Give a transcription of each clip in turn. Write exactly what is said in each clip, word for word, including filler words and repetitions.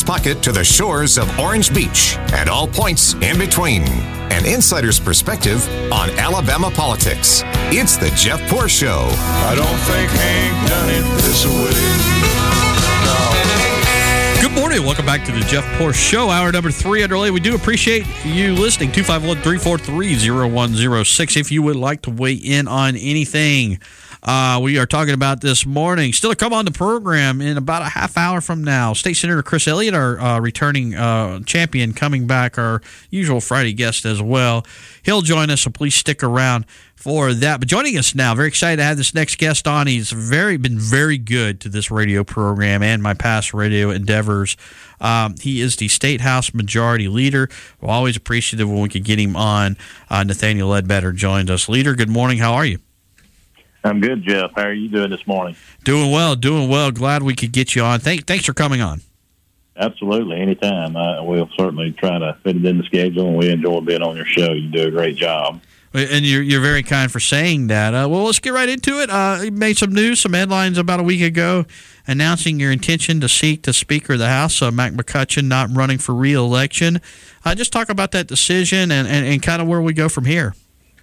pocket to the shores of Orange Beach and all points in between. An insider's perspective on Alabama politics. It's the Jeff Poor Show. I don't think Hank done it this way. Good morning. Welcome back to the Jeff Poor Show, hour number three underway. We do appreciate you listening. two five one, three four three, zero one zero six if you would like to weigh in on anything uh, we are talking about this morning. Still to come on the program in about a half hour from now. State Senator Chris Elliott, our uh, returning uh, champion, coming back, our usual Friday guest as well. He'll join us, so please stick around for that. But joining us now, very excited to have this next guest on. He's very been very good to this radio program and my past radio endeavors. Um, he is the State House Majority Leader. We're always appreciative when we could get him on. Uh, Nathaniel Ledbetter joins us. Leader, good morning. How are you? I'm good, Jeff. How are you doing this morning? Doing well, doing well. Glad we could get you on. Thank, thanks for coming on. Absolutely, anytime. Uh, we'll certainly try to fit it in the schedule, and we enjoy being on your show. You do a great job. And you're you're very kind for saying that. Uh, well, let's get right into it. Uh, you made some news, some headlines about a week ago announcing your intention to seek the Speaker of the House, uh, Mac McCutcheon, not running for re-election. Uh, just talk about that decision and, and, and kind of where we go from here.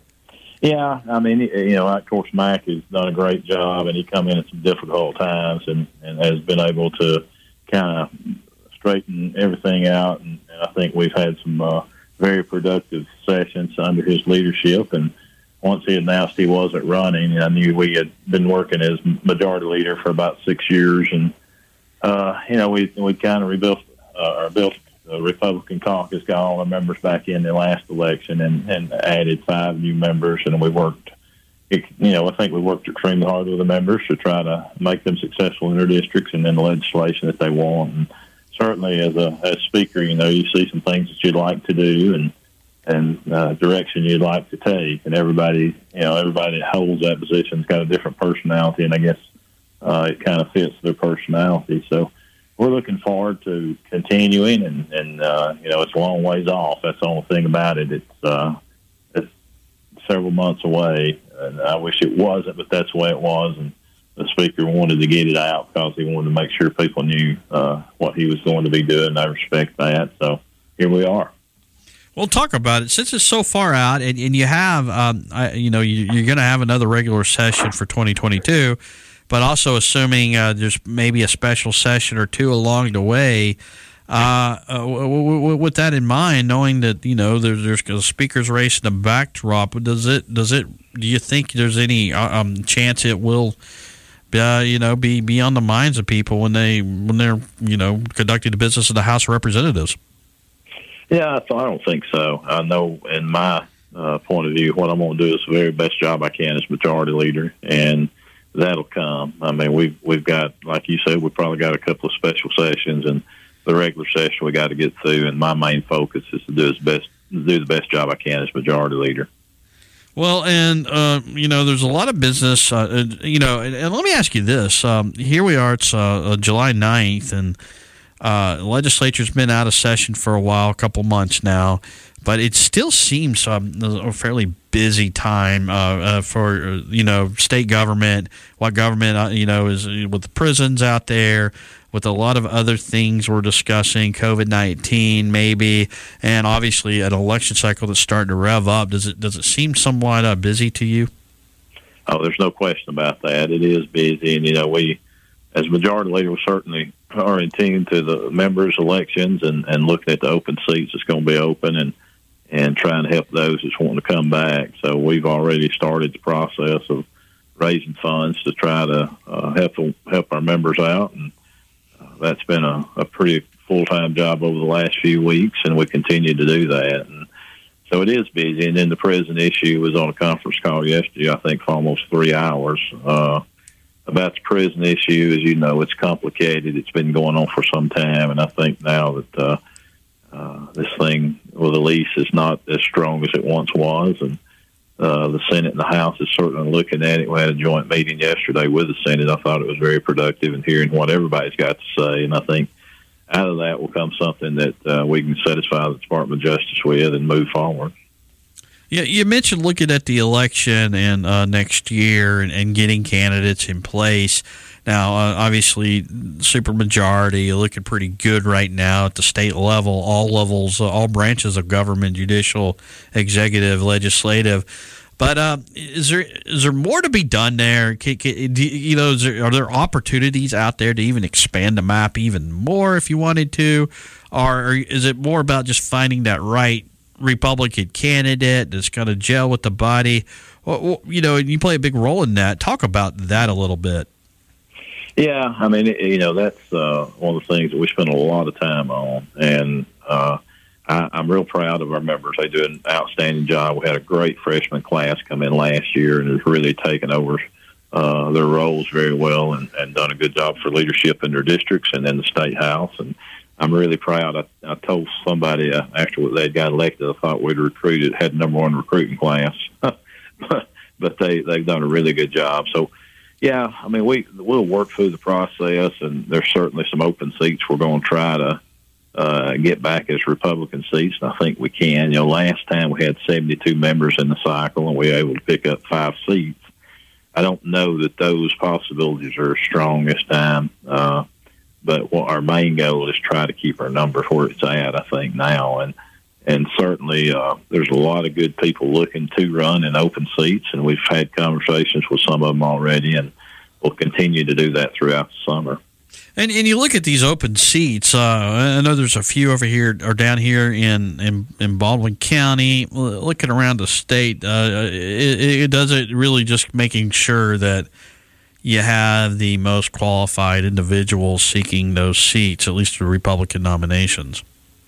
Yeah, I mean, you know, of course, Mac has done a great job, and he come in at some difficult times and, and has been able to kind of straighten everything out. And, and I think we've had some uh, very productive sessions under his leadership. And once he announced he wasn't running, I knew we had been working as majority leader for about six years. And, uh, you know, we we kind of rebuilt uh, or built the Republican caucus, got all our members back in the last election and, and added five new members. And we worked, you know, I think we worked extremely hard with the members to try to make them successful in their districts and in the legislation that they want. And certainly as a as speaker, you know, you see some things that you'd like to do and and uh, direction you'd like to take. And everybody, you know, everybody that holds that position's got a different personality, and I guess uh, it kind of fits their personality. So we're looking forward to continuing, and, and uh, you know, it's a long ways off. That's the only thing about it. It's, uh, it's several months away, and I wish it wasn't, but that's the way it was. And the Speaker wanted to get it out because he wanted to make sure people knew uh, what he was going to be doing. I respect that. So here we are. Well, talk about it. Since it's so far out, and, and you have, um, I, you know, you, you're going to have another regular session for twenty twenty-two, but also assuming uh, there's maybe a special session or two along the way. Uh, uh, w- w- with that in mind, knowing that you know there's, there's a speaker's race in the backdrop, does it? Does it? Do you think there's any um, chance it will? Uh, you know, be, be on the minds of people when they when they're you know conducting the business of the House of Representatives? Yeah, I don't think so. I know in my uh, point of view, what I'm going to do is the very best job I can as majority leader, and that'll come. I mean, we've we've got, like you said, we've probably got a couple of special sessions, and the regular session we got to get through. And my main focus is to do as best do the best job I can as majority leader. Well, and, uh, you know, there's a lot of business, uh, you know, and, and let me ask you this. Um, here we are, it's uh, July ninth, and uh, the legislature's been out of session for a while, a couple months now, but it still seems um, a fairly busy time uh, uh, for, uh, you know, state government, what government, uh, you know, is with the prisons out there, with a lot of other things we're discussing, COVID nineteen maybe, and obviously an election cycle that's starting to rev up. Does it does it seem somewhat uh, busy to you? Oh, there's no question about that. It is busy, and, you know, we, as majority leader, we certainly are in tune to the members' elections and, and looking at the open seats that's going to be open and, and trying to help those that's wanting to come back. So we've already started the process of raising funds to try to uh, help help our members out, and that's been a, a pretty full-time job over the last few weeks, and we continue to do that. And so it is busy. And then the prison issue was on a conference call yesterday, I think, for almost three hours. Uh, about the prison issue, as you know, it's complicated. It's been going on for some time, and I think now that uh, uh, this thing with the lease is not as strong as it once was, and Uh, the Senate and the House is certainly looking at it. We had a joint meeting yesterday with the Senate. I thought it was very productive in hearing what everybody's got to say, and I think out of that will come something that uh, we can satisfy the Department of Justice with and move forward. Yeah, you mentioned looking at the election and uh, next year and, and getting candidates in place. Now, uh, obviously, supermajority looking pretty good right now at the state level, all levels, uh, all branches of government, judicial, executive, legislative. But uh, is there is there more to be done there? Can, can, do, you know, is there, are there opportunities out there to even expand the map even more if you wanted to, or, or is it more about just finding that right Republican candidate that's going to gel with the body? Well, you know, you play a big role in that. Talk about that a little bit. Yeah, I mean, you know, that's uh, one of the things that we spend a lot of time on, and uh, I, I'm real proud of our members. They do an outstanding job. We had a great freshman class come in last year and has really taken over uh, their roles very well and, and done a good job for leadership in their districts and in the state house. And I'm really proud. I, I told somebody uh, after they got elected, I thought we'd recruited, had number one recruiting class, but, but they, they've done a really good job. So, yeah, I mean, we, we'll work through the process, and there's certainly some open seats we're going to try to uh, get back as Republican seats, and I think we can. You know, last time we had seventy-two members in the cycle, and we were able to pick up five seats. I don't know that those possibilities are strong this time, uh, but what our main goal is try to keep our number where it's at, I think, now. And and certainly uh, there's a lot of good people looking to run in open seats, and we've had conversations with some of them already, and we'll continue to do that throughout the summer. And and you look at these open seats. Uh, I know there's a few over here or down here in, in, in Baldwin County. Looking around the state, uh, it, it does it really just making sure that you have the most qualified individuals seeking those seats, at least the Republican nominations.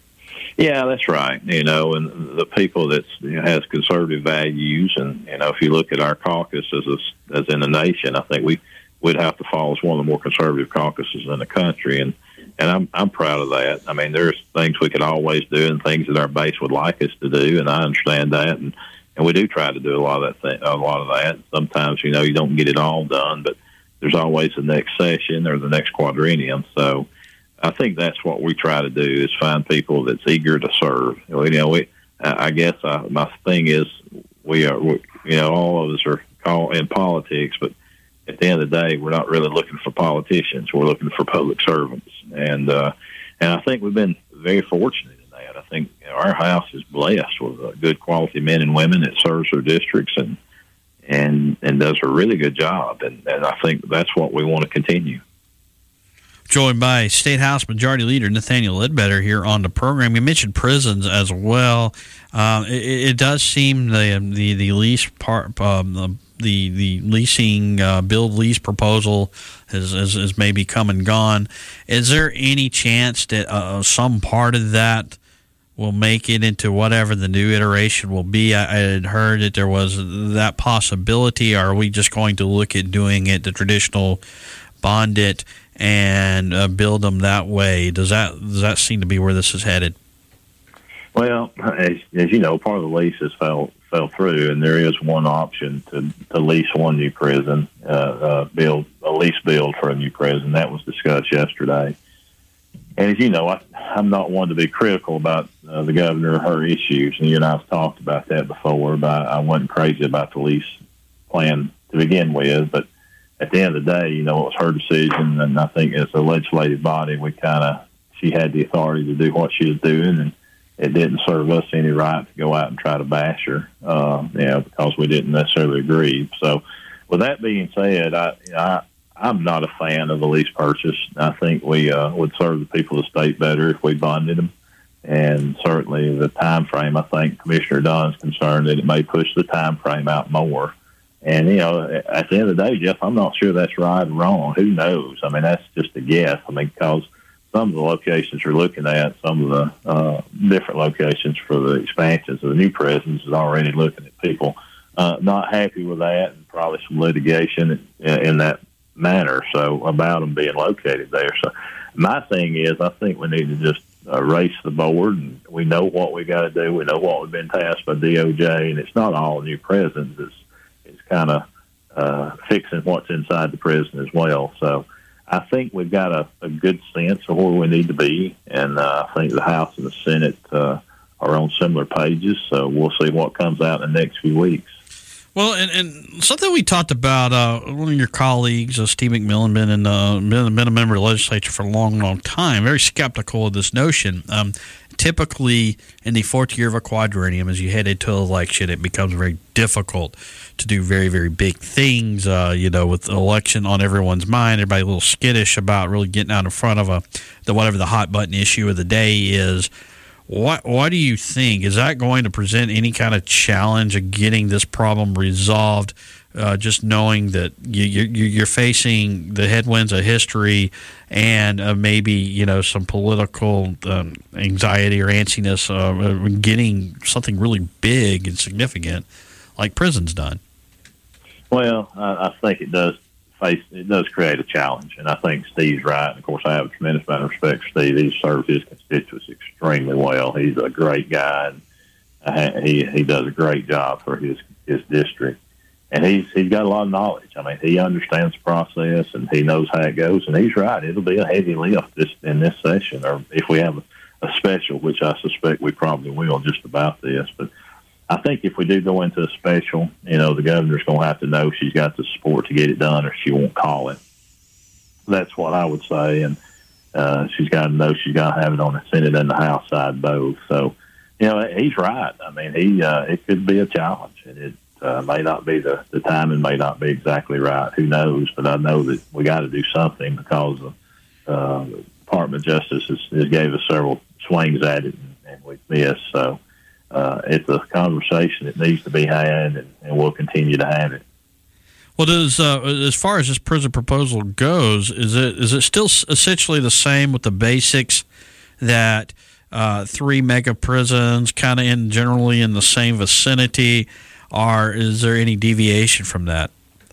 Yeah, that's right. You know, and the people that you know, has conservative values, and you know, if you look at our caucus as a, as in the nation, I think we would have to fall as one of the more conservative caucuses in the country, and and I'm I'm proud of that. I mean, there's things we could always do, and things that our base would like us to do, and I understand that, and and we do try to do a lot of that thing, a lot of that. Sometimes, you know, you don't get it all done, but there's always the next session or the next quadrennium. So I think that's what we try to do, is find people that's eager to serve. You know, we, I guess I, my thing is we are, we, you know, all of us are called in politics, but at the end of the day, we're not really looking for politicians. We're looking for public servants. And, uh, and I think we've been very fortunate in that. I think you know, our house is blessed with uh, good quality men and women that serves their districts and, and, and does a really good job. And, and I think that's what we want to continue. Joined by State House Majority Leader Nathaniel Ledbetter here on the program. You mentioned prisons as well. Um, it, it does seem the the the lease part, um, the, the the leasing uh, build lease proposal has, has has maybe come and gone. Is there any chance that uh, some part of that will make it into whatever the new iteration will be? I, I had heard that there was that possibility. Or are we just going to look at doing it the traditional bond it and uh, build them that way? Does that does that seem to be where this is headed? Well, as, as you know, part of the leases fell fell through, and there is one option to, to lease one new prison, uh, uh, build a lease build for a new prison. That was discussed yesterday. And as you know, I, I'm not one to be critical about uh, the governor or her issues, and you and I have talked about that before. But I wasn't crazy about the lease plan to begin with, but at the end of the day, you know, it was her decision, and I think as a legislative body, we kind of, she had the authority to do what she was doing, and it didn't serve us any right to go out and try to bash her, uh, you know, because we didn't necessarily agree. So with that being said, I, I, I'm not a fan of the lease purchase. I think we uh, would serve the people of the state better if we bonded them. And certainly the time frame, I think Commissioner Dunn's concerned that it may push the time frame out more. And, you know, at the end of the day, Jeff, I'm not sure that's right or wrong. Who knows? I mean, that's just a guess. I mean, because some of the locations you're looking at, some of the uh, different locations for the expansions of the new prisons is already looking at people uh, not happy with that, and probably some litigation in, in that manner, so about them being located there. So my thing is, I think we need to just uh, race the board, and we know what we got to do. We know what we've been tasked by D O J, and it's not all new prisons. It's It's kind of uh, fixing what's inside the prison as well. So I think we've got a, a good sense of where we need to be, and uh, I think the House and the Senate uh, are on similar pages. So we'll see what comes out in the next few weeks. Well, and, and something we talked about, uh, one of your colleagues, uh, Steve McMillan, been, in, uh, been, been a member of the legislature for a long, long time, very skeptical of this notion. Um, typically, in the fourth year of a quadrennium, as you head into an election, it becomes very difficult to do very, very big things, uh, you know, with the election on everyone's mind. Everybody a little skittish about really getting out in front of a the whatever the hot button issue of the day is. What what do you think? Is that going to present any kind of challenge of getting this problem resolved? Uh, just knowing that you, you, you're facing the headwinds of history and uh, maybe you know some political um, anxiety or antsiness, uh, getting something really big and significant like prison's done. Well, I, I think it does face it does create a challenge, and I think Steve's right. And of course, I have a tremendous amount of respect for Steve. He's served his constituents extremely well. He's a great guy, and uh, he he does a great job for his his district. And he's he's got a lot of knowledge. I mean, he understands the process, and he knows how it goes. And he's right; it'll be a heavy lift this in this session, or if we have a, a special, which I suspect we probably will, just about this. But I think if we do go into a special, you know, the governor's going to have to know she's got the support to get it done, or she won't call it. That's what I would say, and uh, she's got to know she's got to have it on the Senate and the House side both. So, you know, he's right. I mean, he uh, it could be a challenge, and it. Uh, may not be the, the timing may not be exactly right. Who knows? But I know that we got to do something because the uh, Department of Justice has, has gave us several swings at it, and, and we've missed. So uh, it's a conversation that needs to be had, and, and we'll continue to have it. Well, does uh, as far as this prison proposal goes, is it is it still essentially the same with the basics that uh, three mega prisons, kind of in generally in the same vicinity? Or is there any deviation from that?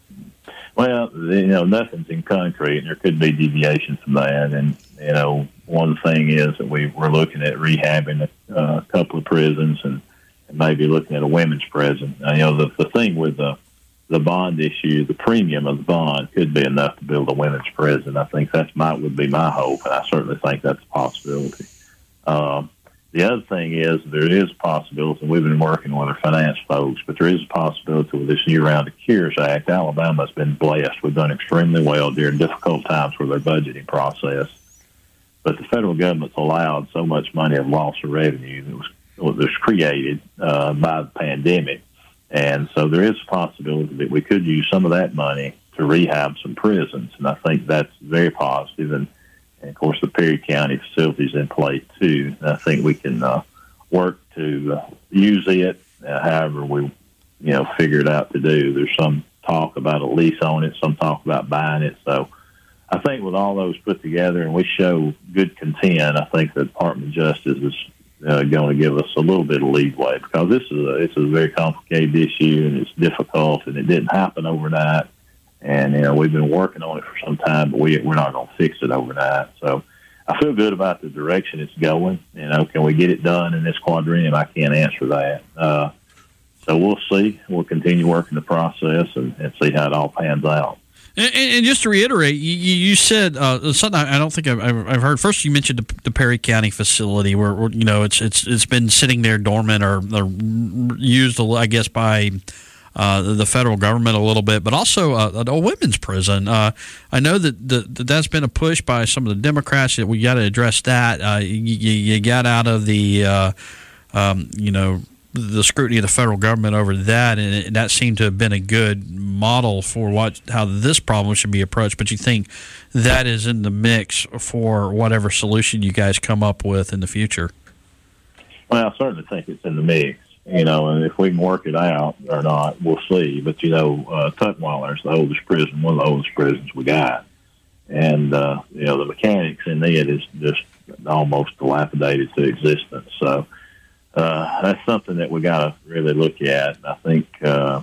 Well, you know, nothing's in concrete, and there could be deviation from that. And, you know, one thing is that we, we're looking at rehabbing a uh, couple of prisons and, and maybe looking at a women's prison. Now, you know, the, the thing with the, the bond issue, the premium of the bond could be enough to build a women's prison. I think that's my, would be my hope, and I certainly think that's a possibility. Um, The other thing is there is a possibility, and we've been working with our finance folks, but there is a possibility with this new round of CARES Act. Alabama's been blessed. We've done extremely well during difficult times with our budgeting process. But the federal government's allowed so much money of loss of revenue that was, that was created uh, by the pandemic. And so there is a possibility that we could use some of that money to rehab some prisons, and I think that's very positive. And And, of course, the Perry County facility's in play, too. And I think we can uh, work to uh, use it uh, however we, you know, figure it out to do. There's some talk about a lease on it, some talk about buying it. So I think with all those put together and we show good content, I think the Department of Justice is uh, going to give us a little bit of leeway because this is a, it's a very complicated issue and it's difficult and it didn't happen overnight. And, you know, we've been working on it for some time, but we, we're not going to fix it overnight. So I feel good about the direction it's going. You know, can we get it done in this quadrennium? I can't answer that. Uh, so we'll see. We'll continue working the process and, and see how it all pans out. And, and just to reiterate, you, you said uh, something I don't think I've, I've heard. First, you mentioned the, the Perry County facility, where, where you know it's it's it's been sitting there dormant or, or used, I guess, by Uh, the federal government a little bit, but also uh, a women's prison. Uh, I know that, the, that that's been a push by some of the Democrats that we got to address that. Uh, you, you got out of the, uh, um, you know, the scrutiny of the federal government over that, and it, that seemed to have been a good model for what how this problem should be approached. But you think that is in the mix for whatever solution you guys come up with in the future? Well, I certainly think it's in the mix. You know, and if we can work it out or not, we'll see. But, you know, uh, Tutwiler is the oldest prison, one of the oldest prisons we got. And, uh, you know, the mechanics in it is just almost dilapidated to existence. So uh, that's something that we got to really look at. And I think, uh,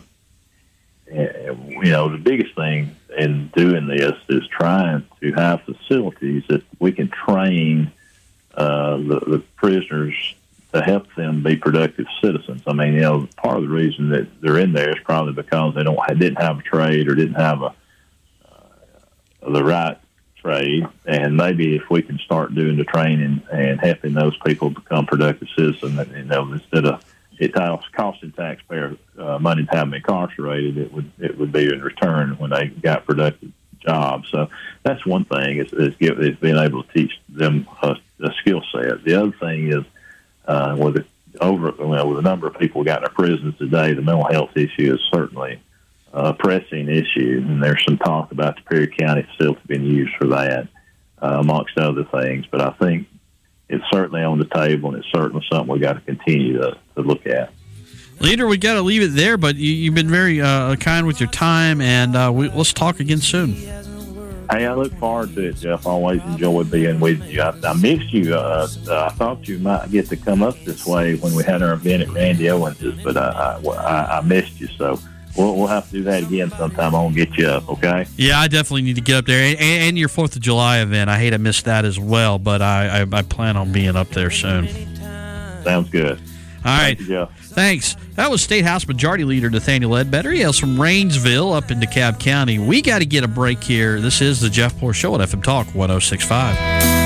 you know, the biggest thing in doing this is trying to have facilities that we can train uh, the, the prisoners to help them be productive citizens. I mean, you know, part of the reason that they're in there is probably because they don't didn't have a trade or didn't have a uh, the right trade, and maybe if we can start doing the training and helping those people become productive citizens, you know, instead of it costing taxpayer uh, money to have them incarcerated, it would it would be in return when they got productive jobs. So that's one thing is, is, give, is being able to teach them a, a skill set. The other thing is uh, with the over well, with the number of people we got in our prisons today, the mental health issue is certainly a pressing issue, and there's some talk about the Perry County facility being used for that, uh, amongst other things. But I think it's certainly on the table, and it's certainly something we got to continue to, to look at. Leader, we got to leave it there, but you, you've been very uh, kind with your time, and uh, we, let's talk again soon. Hey, I look forward to it, Jeff. I always enjoy being with you. I, I missed you. Uh, I thought you might get to come up this way when we had our event at Randy Owens', but I, I, I missed you, so we'll, we'll have to do that again sometime. I want to get you up, okay? Yeah, I definitely need to get up there. And, and your fourth of July event. I hate I missed that as well, but I, I, I plan on being up there soon. Sounds good. All right. Thank you, Jeff. Thanks. That was State House Majority Leader Nathaniel Ledbetter. He hails from Rainsville up in DeKalb County. We got to get a break here. This is the Jeff Poor Show at F M Talk one oh six point five.